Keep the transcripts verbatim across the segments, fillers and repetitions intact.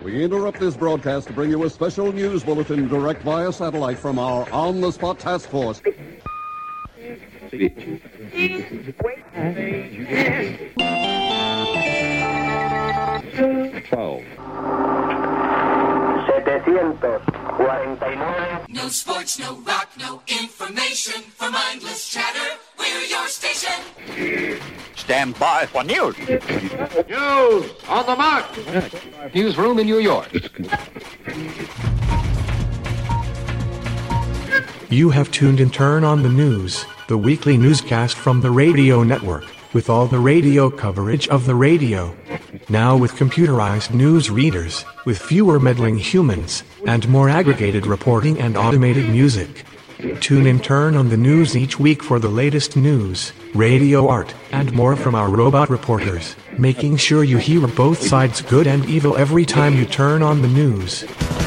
We interrupt this broadcast to bring you a special news bulletin direct via satellite from our on-the-spot task force. twelve. No sports, no rock, no information. For mindless chatter, we're your station. Stand by for news. News on the mark. Newsroom in New York. You have tuned in Turn on the News, the weekly newscast from the radio network, with all the radio coverage of the radio. Now with computerized news readers, with fewer meddling humans, and more aggregated reporting and automated music. Tune in Turn on the News each week for the latest news, radio art, and more from our robot reporters, making sure you hear both sides good and evil every time you turn on the news.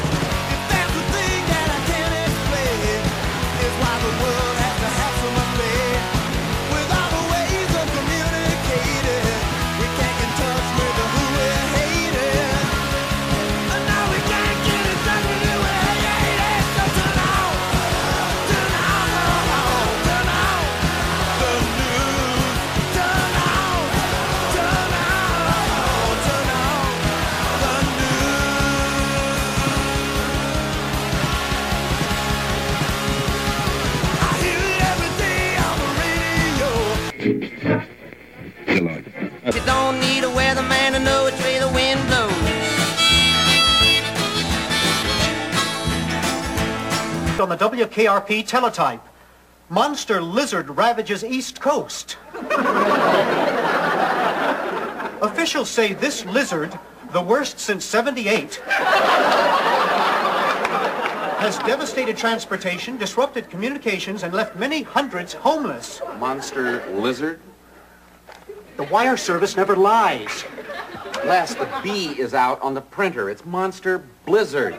You don't need a weatherman to know which way the wind blows. On the W K R P teletype, monster lizard ravages East Coast. Officials say this lizard, the worst since seventy-eight, has devastated transportation, disrupted communications, and left many hundreds homeless. Monster lizard? The wire service never lies. Les, the B is out on the printer. It's Monster Blizzard.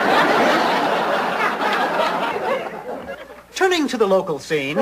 Turning to the local scene.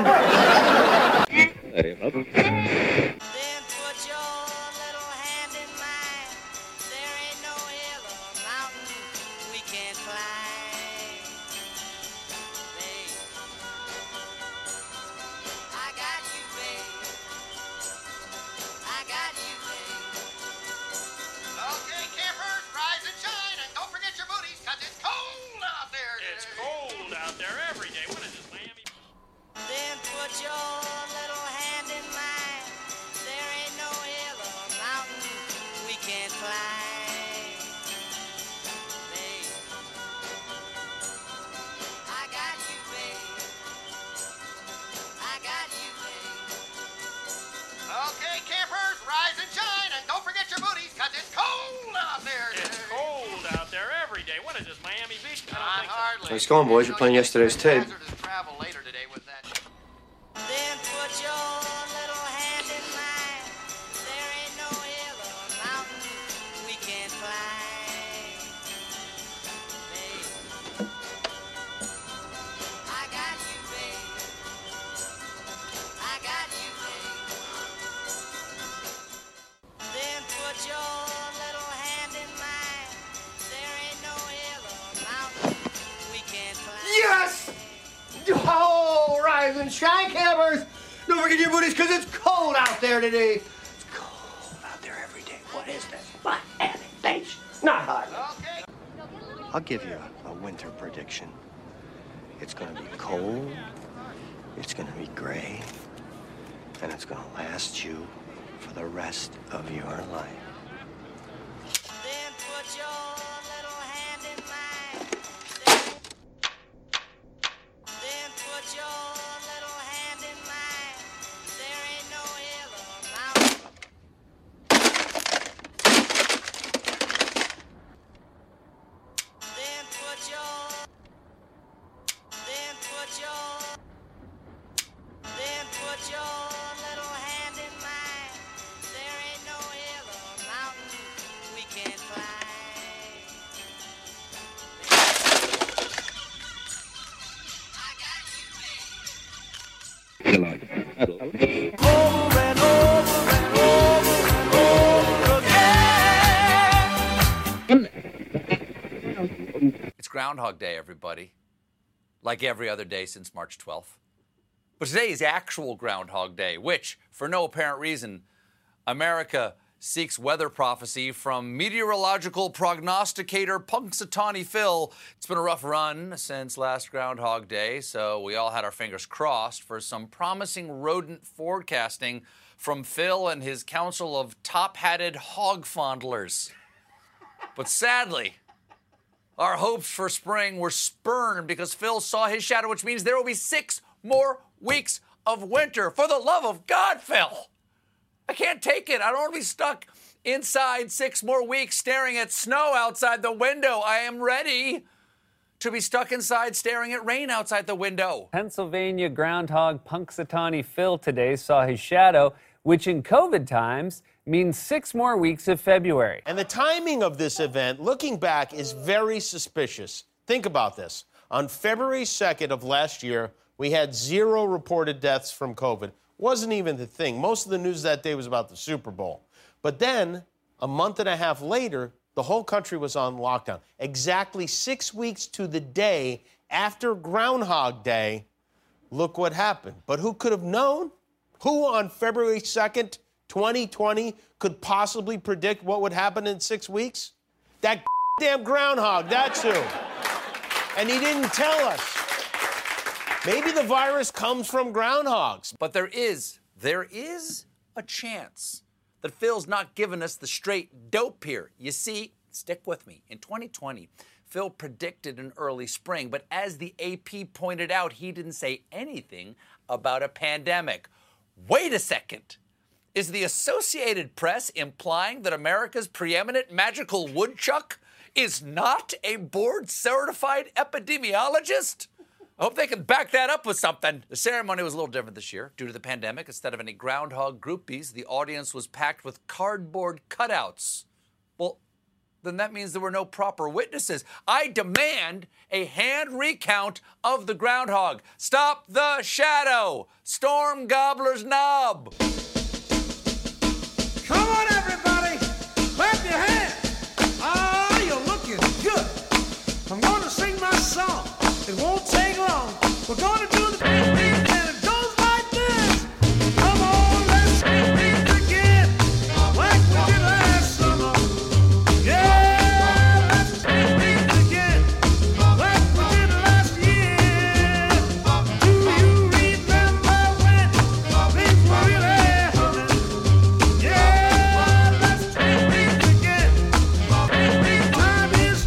Nice going, boys. You're playing yesterday's tape. Yes! Oh, rise and shine, campers! Don't forget your booties, because it's cold out there today. It's cold out there every day. What is this? Miami Beach. Not hot. Okay. I'll give you a, a winter prediction. It's going to be cold, it's going to be gray, and it's going to last you for the rest of your life. Then put your little hand in mine. Then put your little hand in mine. There ain't no hill or mountain. Then put your Then put your Then put your little hand in mine. There ain't no hill or mountain we can't climb. I got you, baby. Over and over and over and over again. Groundhog Day, everybody. Like every other day since March twelfth. But today is actual Groundhog Day, which, for no apparent reason, America seeks weather prophecy from meteorological prognosticator Punxsutawney Phil. It's been a rough run since last Groundhog Day, so we all had our fingers crossed for some promising rodent forecasting from Phil and his council of top-hatted hog fondlers. But sadly, our hopes for spring were spurned because Phil saw his shadow, which means there will be six more weeks of winter. For the love of God, Phil! I can't take it. I don't want to be stuck inside six more weeks staring at snow outside the window. I am ready to be stuck inside staring at rain outside the window. Pennsylvania groundhog Punxsutawney Phil today saw his shadow, which in COVID times means six more weeks of February. And the timing of this event, looking back, is very suspicious. Think about this. On February second of last year, we had zero reported deaths from COVID. Wasn't even the thing. Most of the news that day was about the Super Bowl. But then, a month and a half later, the whole country was on lockdown. Exactly six weeks to the day after Groundhog Day, look what happened. But who could have known? Who on February second, twenty twenty, could possibly predict what would happen in six weeks? That damn groundhog, that's who. And he didn't tell us. Maybe the virus comes from groundhogs. But there is, there is a chance that Phil's not giving us the straight dope here. You see, stick with me. In twenty twenty, Phil predicted an early spring, but as the A P pointed out, he didn't say anything about a pandemic. Wait a second. Is the Associated Press implying that America's preeminent magical woodchuck is not a board-certified epidemiologist? I hope they can back that up with something. The ceremony was a little different this year. Due to the pandemic, instead of any groundhog groupies, the audience was packed with cardboard cutouts. Well, then that means there were no proper witnesses. I demand a hand recount of the groundhog. Stop the shadow! Storm Gobbler's knob! Come on, everybody! Clap your hands! Ah, you're looking good. I'm going to sing my song. It won't take long. We're going to do the thing, and it goes like this. Come on, let's begin. Like we did last summer. Yeah, let's begin. Like we did last year. Do you remember when things were really humming? Yeah, let's begin. Time is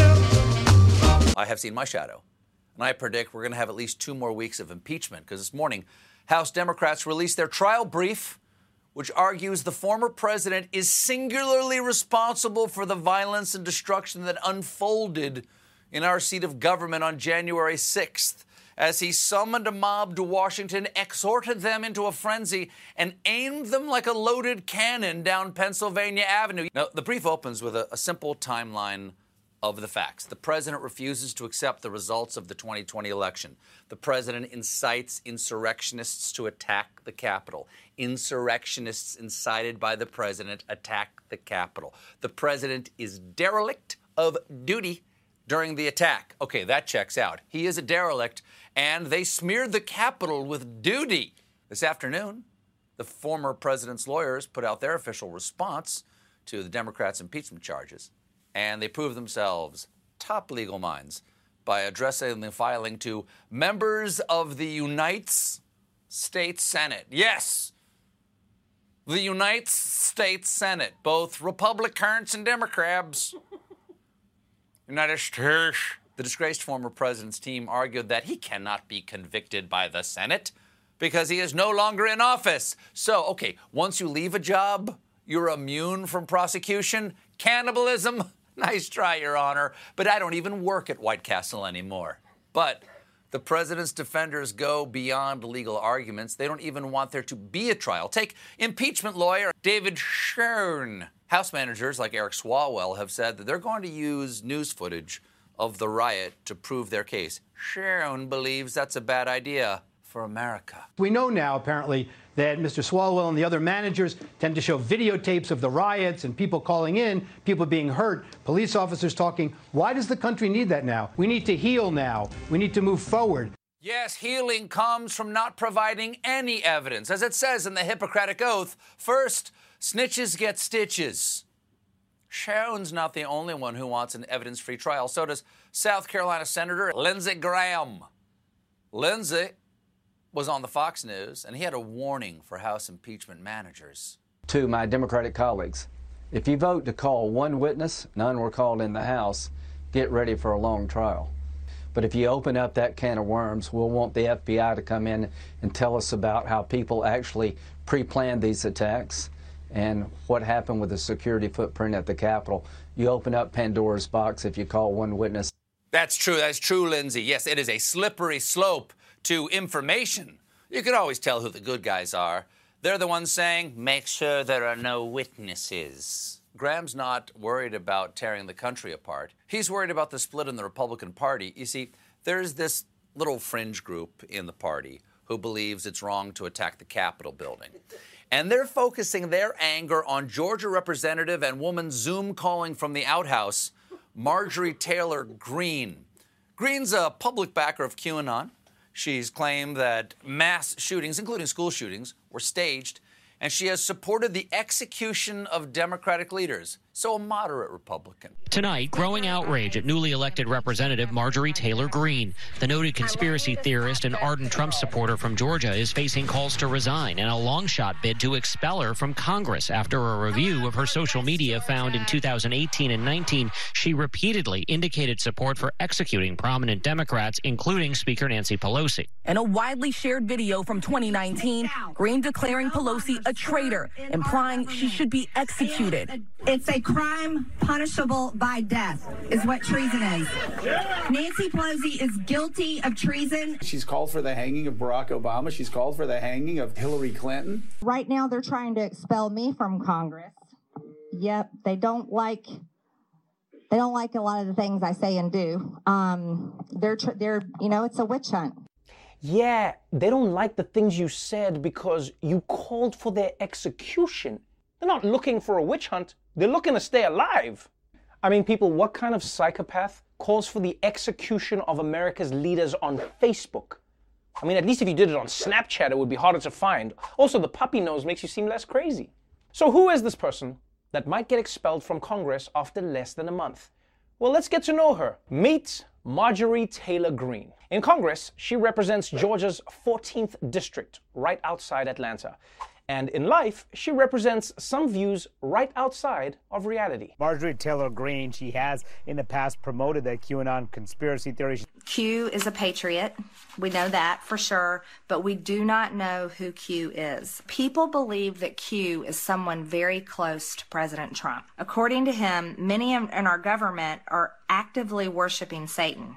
here. I have seen my shadow. And I predict we're going to have at least two more weeks of impeachment because this morning, House Democrats released their trial brief, which argues the former president is singularly responsible for the violence and destruction that unfolded in our seat of government on January sixth, as he summoned a mob to Washington, exhorted them into a frenzy, and aimed them like a loaded cannon down Pennsylvania Avenue. Now, the brief opens with a, a simple timeline of the facts. The president refuses to accept the results of the twenty twenty election. The president incites insurrectionists to attack the Capitol. Insurrectionists incited by the president attack the Capitol. The president is derelict of duty during the attack. Okay, that checks out. He is a derelict, and they smeared the Capitol with duty. This afternoon, the former president's lawyers put out their official response to the Democrats' impeachment charges. And they proved themselves top legal minds by addressing the filing to members of the United States Senate. Yes, the United States Senate, both Republicans and Democrats. United States. The disgraced former president's team argued that he cannot be convicted by the Senate because he is no longer in office. So, okay, once you leave a job, you're immune from prosecution. Cannibalism. Nice try, Your Honor, but I don't even work at White Castle anymore. But the president's defenders go beyond legal arguments. They don't even want there to be a trial. Take impeachment lawyer David Schoen. House managers like Eric Swalwell have said that they're going to use news footage of the riot to prove their case. Schoen believes that's a bad idea. for America. We know now, apparently, that Mister Swalwell and the other managers tend to show videotapes of the riots and people calling in, people being hurt, police officers talking. Why does the country need that now? We need to heal now. We need to move forward. Yes, healing comes from not providing any evidence. As it says in the Hippocratic Oath, first, snitches get stitches. Sharon's not the only one who wants an evidence-free trial. So does South Carolina Senator Lindsey Graham. Lindsey was on the Fox News, and he had a warning for House impeachment managers. To my Democratic colleagues, if you vote to call one witness, none were called in the House, get ready for a long trial. But if you open up that can of worms, we'll want the F B I to come in and tell us about how people actually pre-planned these attacks and what happened with the security footprint at the Capitol. You open up Pandora's box if you call one witness. That's true. That's true, Lindsey. Yes, it is a slippery slope to information. You can always tell who the good guys are. They're the ones saying, make sure there are no witnesses. Graham's not worried about tearing the country apart. He's worried about the split in the Republican Party. You see, there's this little fringe group in the party who believes it's wrong to attack the Capitol building. And they're focusing their anger on Georgia Representative and woman Zoom calling from the outhouse, Marjorie Taylor Greene. Greene's a public backer of QAnon. She's claimed that mass shootings, including school shootings, were staged, and she has supported the execution of Democratic leaders, so a moderate Republican. Tonight, growing outrage at newly elected Representative Marjorie Taylor Greene. The noted conspiracy theorist and ardent Trump supporter from Georgia is facing calls to resign and a long-shot bid to expel her from Congress after a review of her social media found in two thousand eighteen and nineteen she repeatedly indicated support for executing prominent Democrats, including Speaker Nancy Pelosi. In a widely shared video from twenty nineteen, Greene declaring Pelosi a traitor, implying she should be executed. It's a crime punishable by death, is what treason is. Nancy Pelosi is guilty of treason. She's called for the hanging of Barack Obama. She's called for the hanging of Hillary Clinton. Right now, they're trying to expel me from Congress. Yep, they don't like they don't like a lot of the things I say and do. Um, they're tr- they're you know, it's a witch hunt. Yeah, they don't like the things you said because you called for their execution. They're not looking for a witch hunt. They're looking to stay alive. I mean, people, what kind of psychopath calls for the execution of America's leaders on Facebook? I mean, at least if you did it on Snapchat, it would be harder to find. Also, the puppy nose makes you seem less crazy. So who is this person that might get expelled from Congress after less than a month? Well, let's get to know her. Meet Marjorie Taylor Greene. In Congress, she represents Georgia's fourteenth district, right outside Atlanta. And in life, she represents some views right outside of reality. Marjorie Taylor Greene, she has in the past promoted the QAnon conspiracy theory. Q is a patriot. We know that for sure, but we do not know who Q is. People believe that Q is someone very close to President Trump. According to him, many in our government are actively worshiping Satan,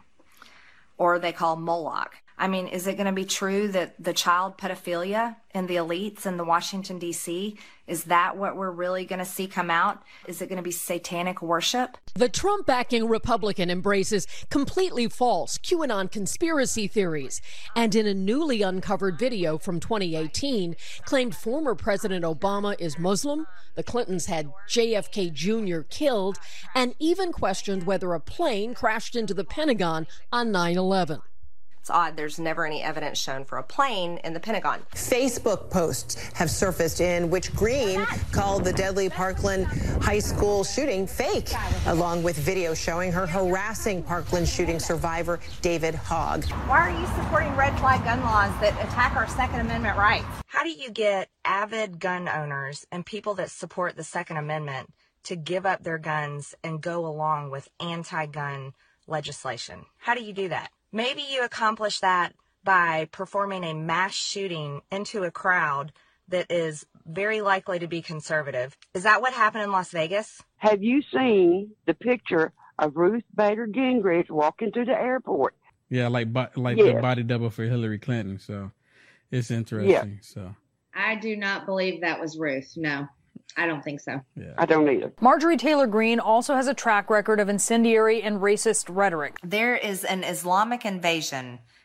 or they call Moloch. I mean, is it going to be true that the child pedophilia in the elites in the Washington, D C, is that what we're really going to see come out? Is it going to be satanic worship? The Trump-backing Republican embraces completely false QAnon conspiracy theories, and in a newly uncovered video from twenty eighteen, claimed former President Obama is Muslim, the Clintons had J F K Junior killed, and even questioned whether a plane crashed into the Pentagon on nine eleven. It's odd there's never any evidence shown for a plane in the Pentagon. Facebook posts have surfaced in which Greene called the deadly Parkland high school shooting fake, along with video showing her harassing Parkland shooting survivor David Hogg. Why are you supporting red flag gun laws that attack our Second Amendment rights? How do you get avid gun owners and people that support the Second Amendment to give up their guns and go along with anti-gun legislation? How do you do that? Maybe you accomplish that by performing a mass shooting into a crowd that is very likely to be conservative. Is that what happened in Las Vegas? Have you seen the picture of Ruth Bader Gingrich walking to the airport? Yeah, like like yes. the body double for Hillary Clinton. So it's interesting. Yeah. So I do not believe that was Ruth. No. I don't think so. Yeah. I don't either. Marjorie Taylor Greene also has a track record of incendiary and racist rhetoric. There is an Islamic invasion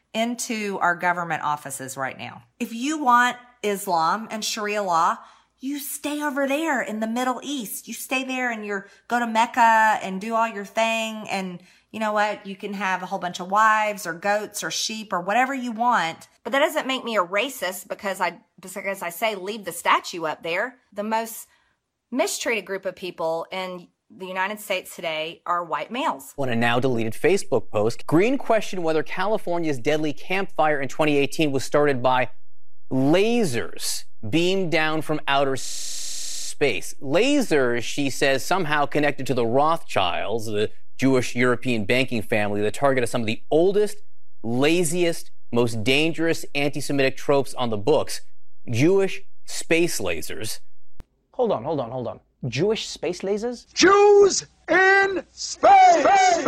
into our government offices right now. If you want Islam and Sharia law, you stay over there in the Middle East. You stay there and you're go to Mecca and do all your thing. And you know what? You can have a whole bunch of wives or goats or sheep or whatever you want. But that doesn't make me a racist because I, because I say leave the statue up there. The most mistreated group of people in the United States today are white males. On a now deleted Facebook post, Green questioned whether California's deadly campfire in twenty eighteen was started by lasers beamed down from outer space. Lasers, she says, somehow connected to the Rothschilds, the Jewish European banking family, the target of some of the oldest, laziest, most dangerous anti-Semitic tropes on the books, Jewish space lasers. Hold on, hold on, hold on. Jewish space lasers? Jews in space!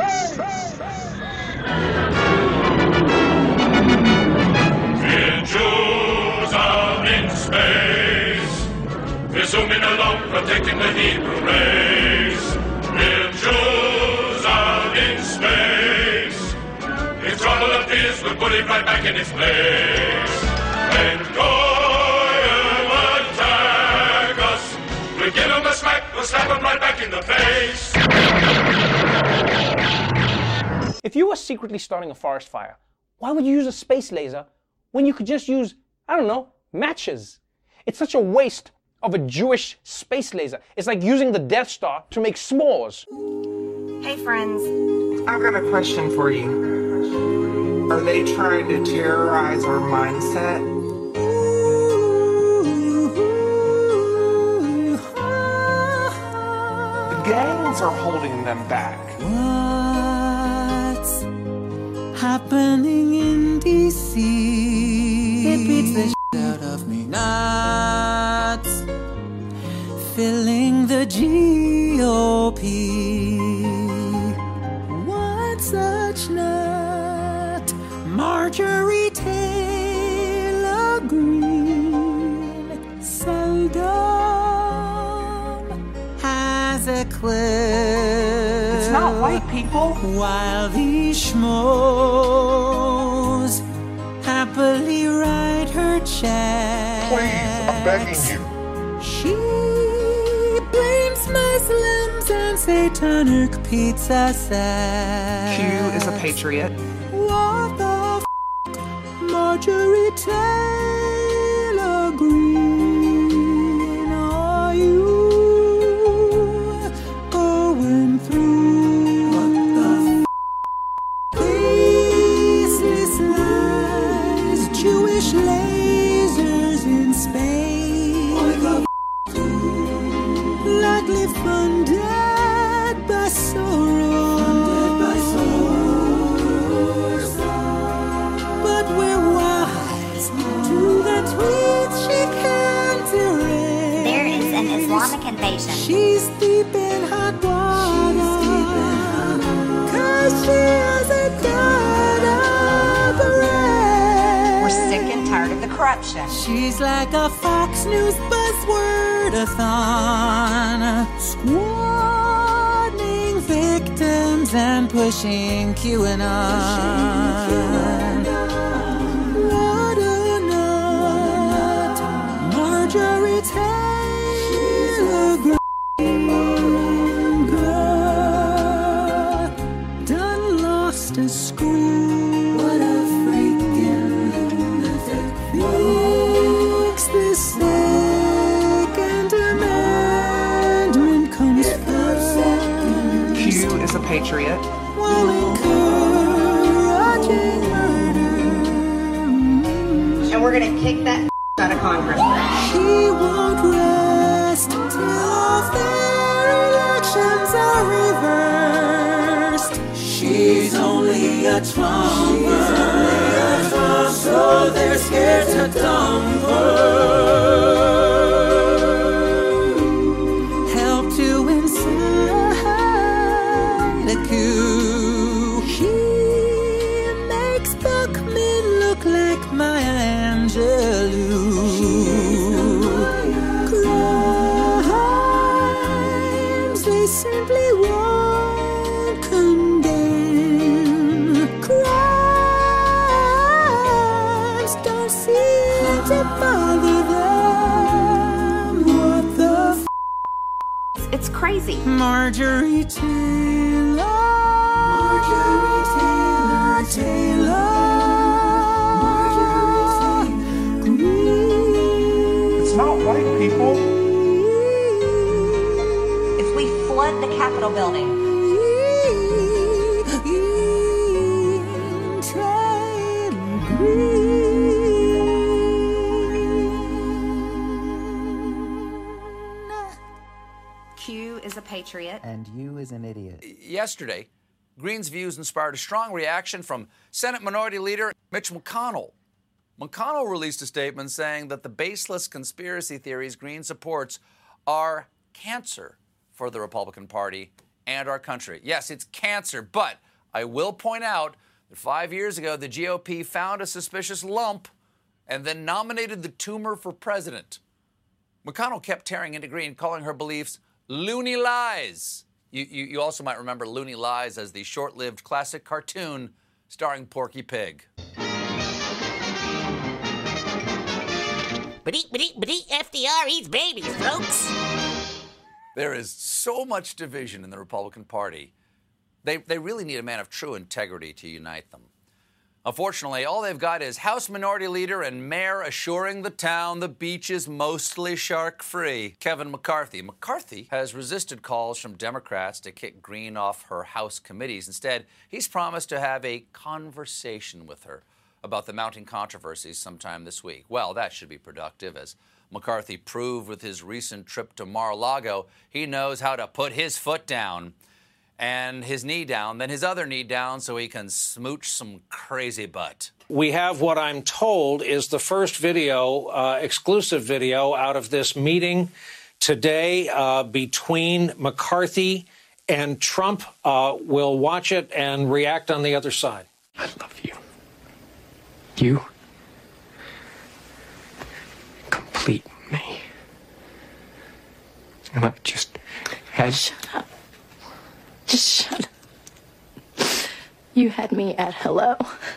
We're Jews are in space. We're zooming along, protecting the Hebrew race. We're Jews are in space. If trouble appears, we'll put it right back in its place. When Goyim attack us, we'll give them a smack, we'll slap them right back in the face. If you were secretly starting a forest fire, why would you use a space laser when you could just use, I don't know, matches? It's such a waste of a Jewish space laser. It's like using the Death Star to make s'mores. Hey, friends. I've got a question for you. Are they trying to terrorize our mindset? The gangs are holding them back. What's happening in D C? It beats the shit out of me. Nuts filling the G O P. What such nut? Marjorie Taylor Greene seldom has a clue. It's not white people. While these schmoes happily write her check. Please, I'm begging you. She blames Muslims and satanic pizza sex. Q is a patriot. What the f***, Marjorie Taylor Greene, are you going through? What the f***? Baseless lies, Jewish lasers in space. What the f***? Likely funded by Soros. Funded by Soros. But we're wise to the tweets she can't erase. There is an Islamic invasion. She's deep in hot water. Cause she has a daughter. We're sick and tired of the corruption. She's like a Fox News buzzword-a-thon, squadding victims and pushing QAnon. What a nut, Marjorie Taylor Greene, girl, done lost a screw. What a freaking lunatic. Fix this Second Amendment comes first. Q is a patriot. While encouraging murder. And we're going to kick that out of Congress. She won't rest till all their elections are reversed. She's only a Trumper, so they're scared to dump her. Help to incite a coup. She makes Buckman look like Maya Angelou. Crimes they simply won't condemn. Crimes It's crazy. Marjorie Taylor. Marjorie Taylor. Taylor. Marjorie Taylor. It's not white people. If we flood the Capitol building, Q is a patriot. And you is an idiot. Yesterday, Green's views inspired a strong reaction from Senate Minority Leader Mitch McConnell. McConnell released a statement saying that the baseless conspiracy theories Green supports are cancer for the Republican Party and our country. Yes, it's cancer, but I will point out that five years ago, the G O P found a suspicious lump and then nominated the tumor for president. McConnell kept tearing into Green, calling her beliefs loony lies. You, you, you also might remember Loony Lies as the short-lived classic cartoon starring Porky Pig. But eat, but eat, but eat, F D R eats babies, folks. There is so much division in the Republican Party. They, they really need a man of true integrity to unite them. Unfortunately, all they've got is House Minority Leader and Mayor assuring the town the beach is mostly shark-free, Kevin McCarthy. McCarthy has resisted calls from Democrats to kick Green off her House committees. Instead, he's promised to have a conversation with her about the mounting controversies sometime this week. Well, that should be productive, as McCarthy proved with his recent trip to Mar-a-Lago. He knows how to put his foot down and his knee down, then his other knee down so he can smooch some crazy butt. We have what I'm told is the first video, uh, exclusive video, out of this meeting today uh, between McCarthy and Trump. Uh, we'll watch it and react on the other side. I love you. You complete me. And I just had... Shut up. Just shut up. You had me at hello.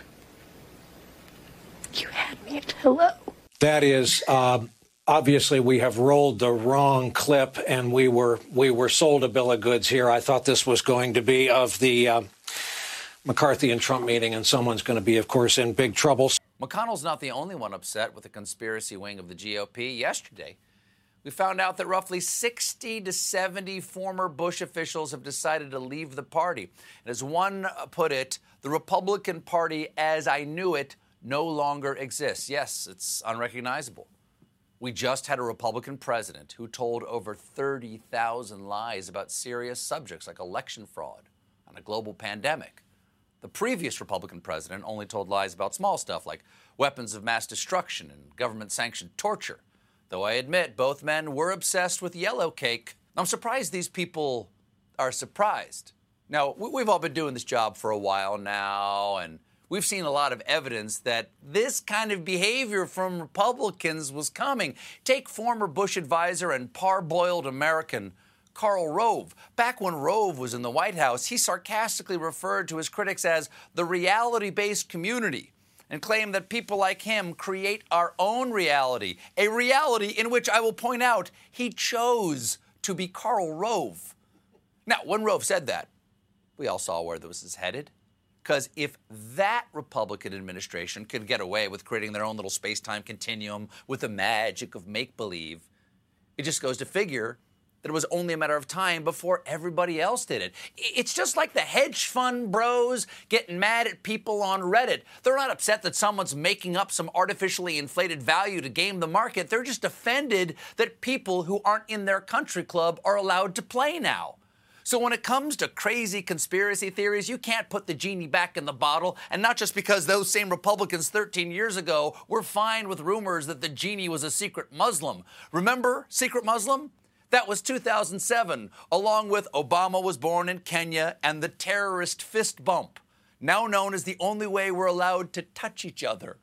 You had me at hello. That is, uh, obviously, we have rolled the wrong clip, and we were we were sold a bill of goods here. I thought this was going to be of the uh, McCarthy and Trump meeting, and someone's going to be, of course, in big trouble. McConnell's not the only one upset with the conspiracy wing of the G O P. Yesterday, we found out that roughly sixty to seventy former Bush officials have decided to leave the party. And as one put it, the Republican Party as I knew it no longer exists. Yes, it's unrecognizable. We just had a Republican president who told over thirty thousand lies about serious subjects like election fraud and a global pandemic. The previous Republican president only told lies about small stuff like weapons of mass destruction and government-sanctioned torture. Though I admit both men were obsessed with yellow cake, I'm surprised these people are surprised. Now, we've all been doing this job for a while now, and we've seen a lot of evidence that this kind of behavior from Republicans was coming. Take former Bush advisor and parboiled American Karl Rove. Back when Rove was in the White House, he sarcastically referred to his critics as the reality-based community, and claimed that people like him create our own reality, a reality in which, I will point out, he chose to be Karl Rove. Now, when Rove said that, we all saw where this is headed. Because if that Republican administration could get away with creating their own little space-time continuum with the magic of make-believe, it just goes to figure that it was only a matter of time before everybody else did it. It's just like the hedge fund bros getting mad at people on Reddit. They're not upset that someone's making up some artificially inflated value to game the market. They're just offended that people who aren't in their country club are allowed to play now. So when it comes to crazy conspiracy theories, you can't put the genie back in the bottle, and not just because those same Republicans thirteen years ago were fine with rumors that the genie was a secret Muslim. Remember Secret Muslim? That was two thousand seven, along with Obama was born in Kenya and the terrorist fist bump, now known as the only way we're allowed to touch each other.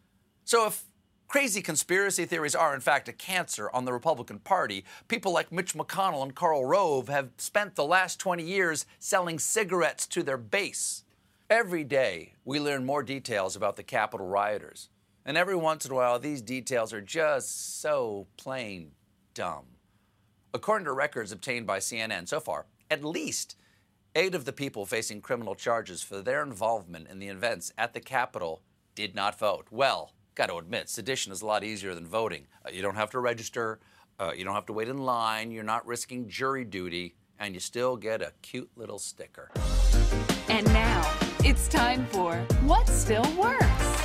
So if crazy conspiracy theories are, in fact, a cancer on the Republican Party, people like Mitch McConnell and Karl Rove have spent the last twenty years selling cigarettes to their base. Every day, we learn more details about the Capitol rioters. And every once in a while, these details are just so plain dumb. According to records obtained by C N N, so far, at least eight of the people facing criminal charges for their involvement in the events at the Capitol did not vote. Well, got to admit, sedition is a lot easier than voting. Uh, you don't have to register, uh, you don't have to wait in line, you're not risking jury duty, and you still get a cute little sticker. And now, it's time for What Still Works.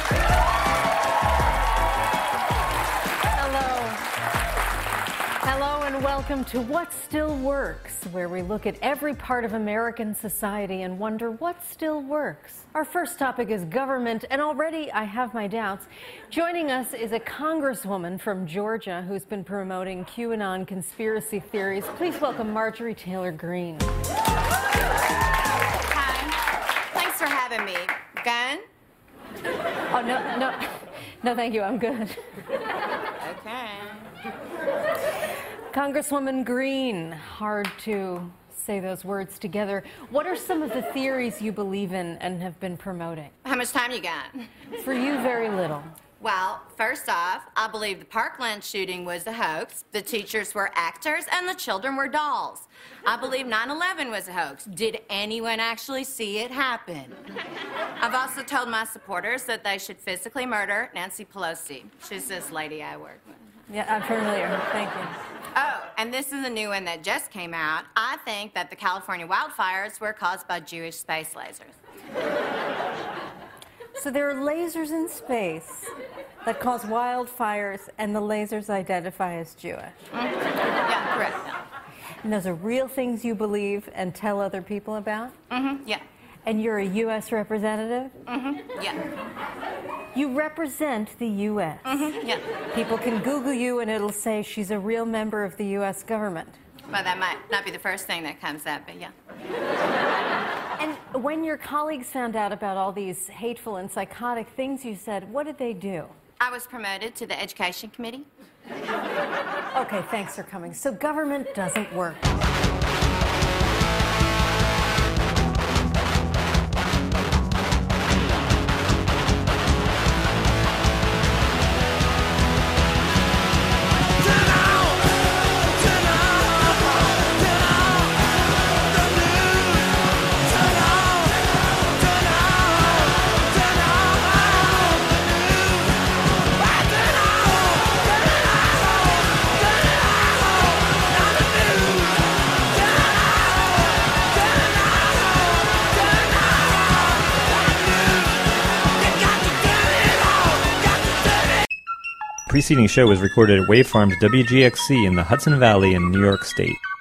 Hello. Hello and welcome to What Still Works, where we look at every part of American society and wonder what still works. Our first topic is government, and already I have my doubts. Joining us is a congresswoman from Georgia who's been promoting QAnon conspiracy theories. Please welcome Marjorie Taylor Greene. Hi. Thanks for having me. Gun? Oh, no, no, no, thank you. I'm good. Okay. Congresswoman Greene, hard to say those words together. What are some of the theories you believe in and have been promoting? How much time you got? For you, very little. Well, first off, I believe the Parkland shooting was a hoax. The teachers were actors and the children were dolls. I believe nine eleven was a hoax. Did anyone actually see it happen? I've also told my supporters that they should physically murder Nancy Pelosi. She's this lady I work with. Yeah, I'm familiar. Thank you. Oh, and this is a new one that just came out. I think that the California wildfires were caused by Jewish space lasers. So there are lasers in space that cause wildfires, and the lasers identify as Jewish. Mm-hmm. Yeah, correct. And those are real things you believe and tell other people about? Mm-hmm, yeah. And you're a U S representative? Mm-hmm, yeah. You represent the U S Mm-hmm, yeah. People can Google you and it'll say she's a real member of the U S government. Well, that might not be the first thing that comes up, but yeah. And when your colleagues found out about all these hateful and psychotic things you said, what did they do? I was promoted to the Education Committee. Okay, thanks for coming. So government doesn't work. The preceding show was recorded at Wave Farms W G X C in the Hudson Valley in New York State.